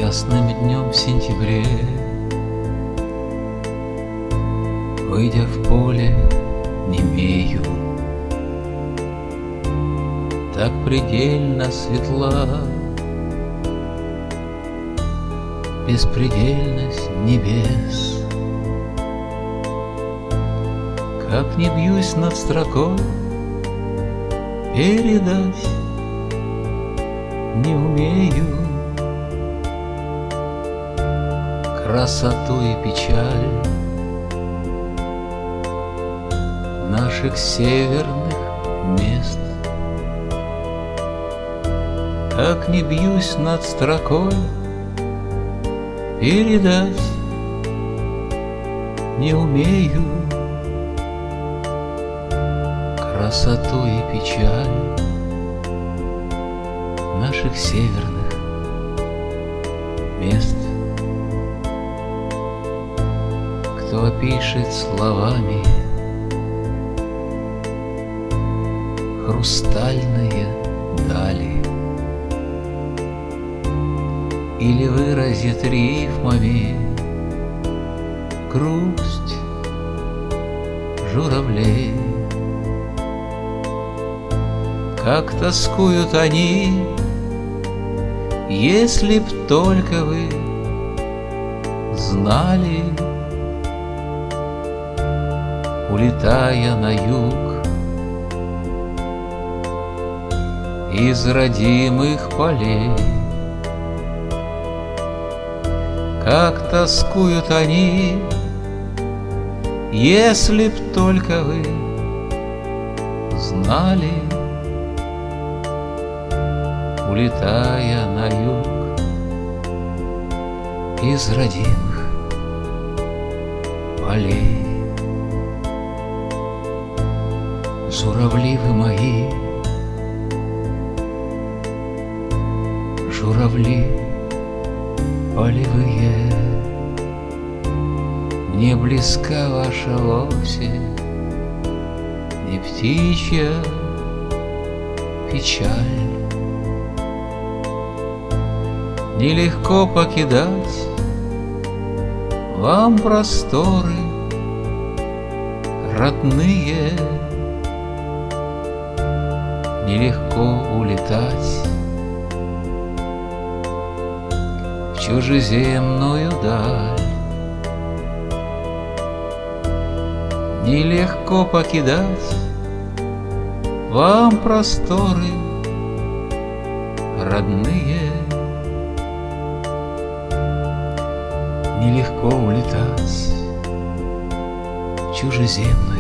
ясным днем в сентябре, выйдя в поле, немею, так предельно светла беспредельность небес. Как не бьюсь над строкой, передать не умею красоту и печаль наших северных мест. Как не бьюсь над строкой, передать не умею красоту и печаль наших северных мест. Кто опишет словами хрустальные дали или выразит рифмами грусть журавлей, как тоскуют они, если б только вы знали, улетая на юг из родимых полей. Как тоскуют они, если б только вы знали, улетая на юг из родимых полей. Журавли вы мои, журавли полевые, мне близка ваша осень, не птичья печаль. Нелегко покидать вам просторы родные, нелегко улетать в чужеземную даль. Нелегко покидать вам просторы родные, нелегко улетать в чужеземную